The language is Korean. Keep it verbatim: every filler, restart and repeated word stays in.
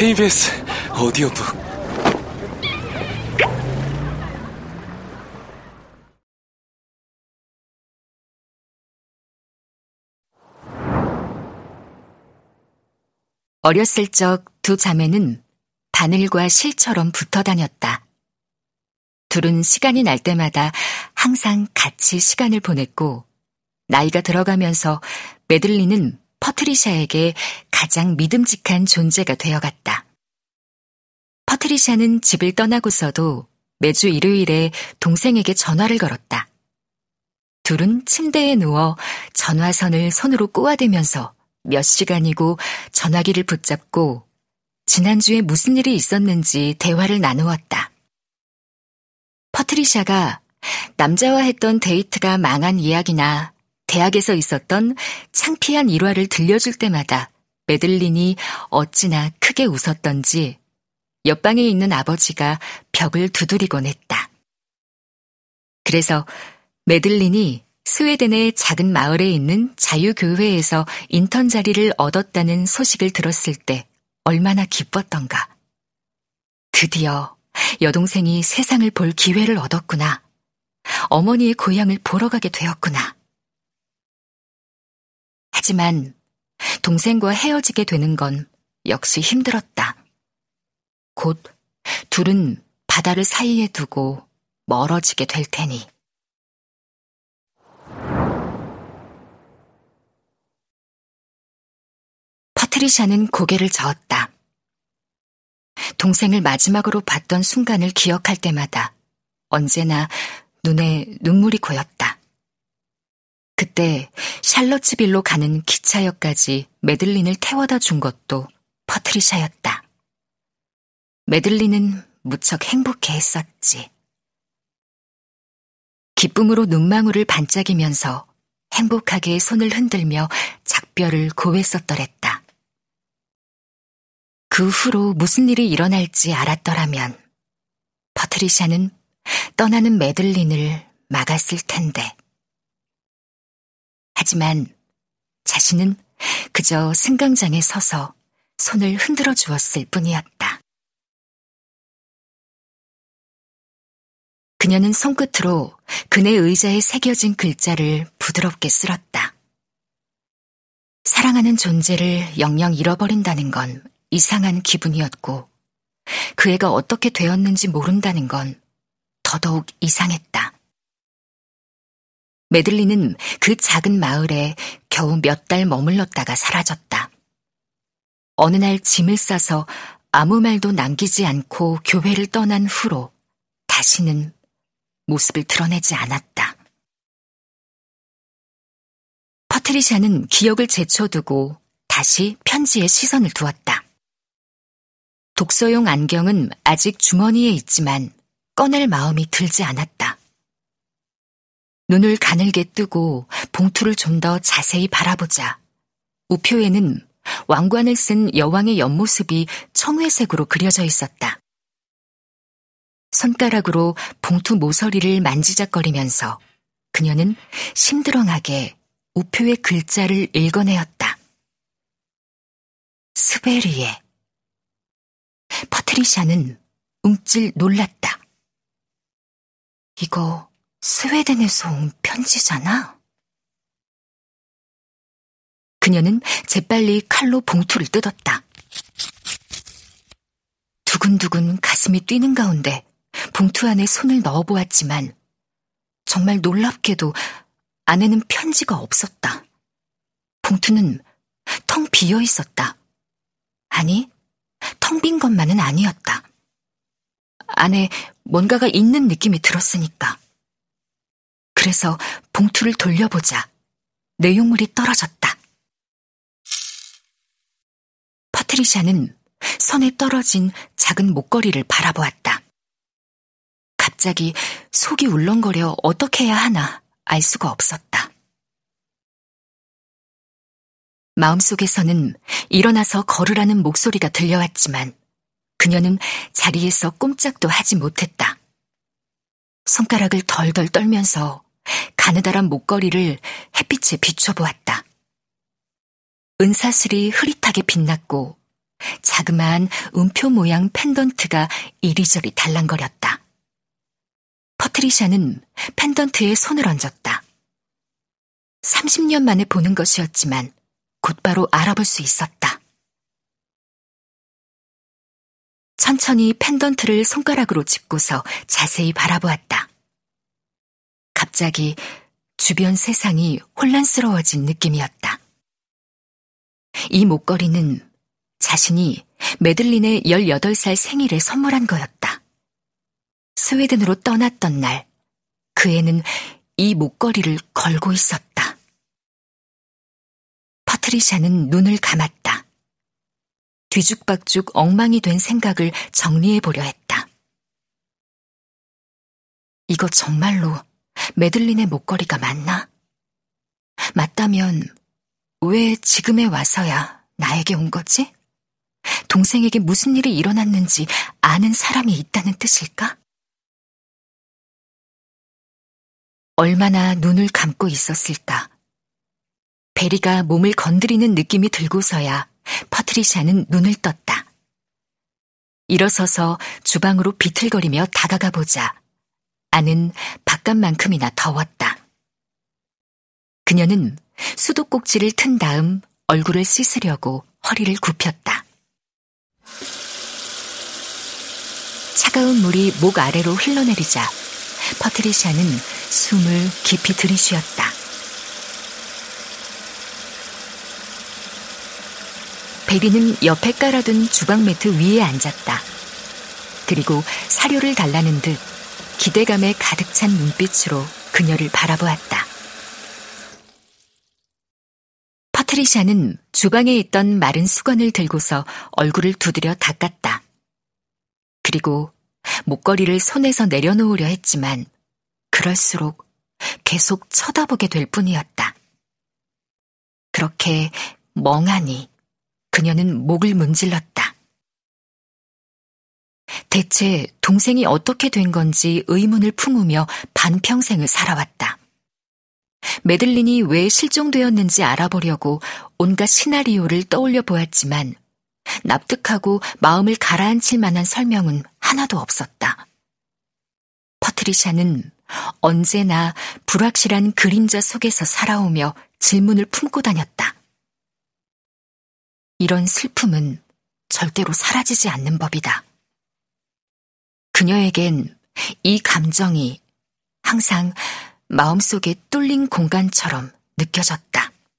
케이비에스 오디오북. 어렸을 적 두 자매는 바늘과 실처럼 붙어 다녔다. 둘은 시간이 날 때마다 항상 같이 시간을 보냈고, 나이가 들어가면서 메들린은 퍼트리샤에게 가장 믿음직한 존재가 되어갔다. 퍼트리샤는 집을 떠나고서도 매주 일요일에 동생에게 전화를 걸었다. 둘은 침대에 누워 전화선을 손으로 꼬아대면서 몇 시간이고 전화기를 붙잡고 지난주에 무슨 일이 있었는지 대화를 나누었다. 퍼트리샤가 남자와 했던 데이트가 망한 이야기나 대학에서 있었던 창피한 일화를 들려줄 때마다 메들린이 어찌나 크게 웃었던지 옆방에 있는 아버지가 벽을 두드리곤 했다. 그래서 메들린이 스웨덴의 작은 마을에 있는 자유교회에서 인턴 자리를 얻었다는 소식을 들었을 때 얼마나 기뻤던가. 드디어 여동생이 세상을 볼 기회를 얻었구나. 어머니의 고향을 보러 가게 되었구나. 하지만 동생과 헤어지게 되는 건 역시 힘들었다. 곧 둘은 바다를 사이에 두고 멀어지게 될 테니. 퍼트리샤는 고개를 저었다. 동생을 마지막으로 봤던 순간을 기억할 때마다 언제나 눈에 눈물이 고였다. 그때 샬럿츠빌로 가는 기차역까지 메들린을 태워다 준 것도 퍼트리샤였다. 메들린은 무척 행복해했었지. 기쁨으로 눈망울을 반짝이면서 행복하게 손을 흔들며 작별을 고했었더랬다. 그 후로 무슨 일이 일어날지 알았더라면 퍼트리샤는 떠나는 메들린을 막았을 텐데. 하지만 자신은 그저 승강장에 서서 손을 흔들어 주었을 뿐이었다. 그녀는 손끝으로 그네 의자에 새겨진 글자를 부드럽게 쓸었다. 사랑하는 존재를 영영 잃어버린다는 건 이상한 기분이었고, 그 애가 어떻게 되었는지 모른다는 건 더더욱 이상했다. 메들린은 그 작은 마을에 겨우 몇 달 머물렀다가 사라졌다. 어느 날 짐을 싸서 아무 말도 남기지 않고 교회를 떠난 후로 다시는 모습을 드러내지 않았다. 퍼트리샤는 기억을 제쳐두고 다시 편지에 시선을 두었다. 독서용 안경은 아직 주머니에 있지만 꺼낼 마음이 들지 않았다. 눈을 가늘게 뜨고 봉투를 좀 더 자세히 바라보자 우표에는 왕관을 쓴 여왕의 옆모습이 청회색으로 그려져 있었다. 손가락으로 봉투 모서리를 만지작거리면서 그녀는 심드렁하게 우표의 글자를 읽어내었다. 스베리에. 퍼트리샤는 움찔 놀랐다. 이거 스웨덴에서 온 편지잖아? 그녀는 재빨리 칼로 봉투를 뜯었다. 두근두근 가슴이 뛰는 가운데 봉투 안에 손을 넣어보았지만 정말 놀랍게도 안에는 편지가 없었다. 봉투는 텅 비어 있었다. 아니, 텅 빈 것만은 아니었다. 안에 뭔가가 있는 느낌이 들었으니까. 그래서 봉투를 돌려보자 내용물이 떨어졌다. 퍼트리샤는 선에 떨어진 작은 목걸이를 바라보았다. 갑자기 속이 울렁거려 어떻게 해야 하나 알 수가 없었다. 마음속에서는 일어나서 걸으라는 목소리가 들려왔지만 그녀는 자리에서 꼼짝도 하지 못했다. 손가락을 덜덜 떨면서 가느다란 목걸이를 햇빛에 비춰보았다. 은사슬이 흐릿하게 빛났고 자그마한 음표 모양 펜던트가 이리저리 달랑거렸다. 퍼트리샤는 펜던트에 손을 얹었다. 삼십 년 만에 보는 것이었지만 곧바로 알아볼 수 있었다. 천천히 펜던트를 손가락으로 짚고서 자세히 바라보았다. 갑자기 주변 세상이 혼란스러워진 느낌이었다. 이 목걸이는 자신이 매들린의 열여덟 살 생일에 선물한 거였다. 스웨덴으로 떠났던 날, 그 애는 이 목걸이를 걸고 있었다. 퍼트리샤는 눈을 감았다. 뒤죽박죽 엉망이 된 생각을 정리해보려 했다. 이거 정말로 매들린의 목걸이가 맞나? 맞다면 왜 지금에 와서야 나에게 온 거지? 동생에게 무슨 일이 일어났는지 아는 사람이 있다는 뜻일까? 얼마나 눈을 감고 있었을까? 베리가 몸을 건드리는 느낌이 들고서야 퍼트리샤는 눈을 떴다. 일어서서 주방으로 비틀거리며 다가가 보자 안은 바깥만큼이나 더웠다. 그녀는 수도꼭지를 튼 다음 얼굴을 씻으려고 허리를 굽혔다. 차가운 물이 목 아래로 흘러내리자 퍼트리샤는 숨을 깊이 들이쉬었다. 베리는 옆에 깔아둔 주방 매트 위에 앉았다. 그리고 사료를 달라는 듯 기대감에 가득 찬 눈빛으로 그녀를 바라보았다. 퍼트리샤는 주방에 있던 마른 수건을 들고서 얼굴을 두드려 닦았다. 그리고 목걸이를 손에서 내려놓으려 했지만 그럴수록 계속 쳐다보게 될 뿐이었다. 그렇게 멍하니 그녀는 목을 문질렀다. 대체 동생이 어떻게 된 건지 의문을 품으며 반평생을 살아왔다. 매들린이 왜 실종되었는지 알아보려고 온갖 시나리오를 떠올려 보았지만 납득하고 마음을 가라앉힐 만한 설명은 하나도 없었다. 퍼트리샤는 언제나 불확실한 그림자 속에서 살아오며 질문을 품고 다녔다. 이런 슬픔은 절대로 사라지지 않는 법이다. 그녀에겐 이 감정이 항상 마음속에 뚫린 공간처럼 느껴졌다.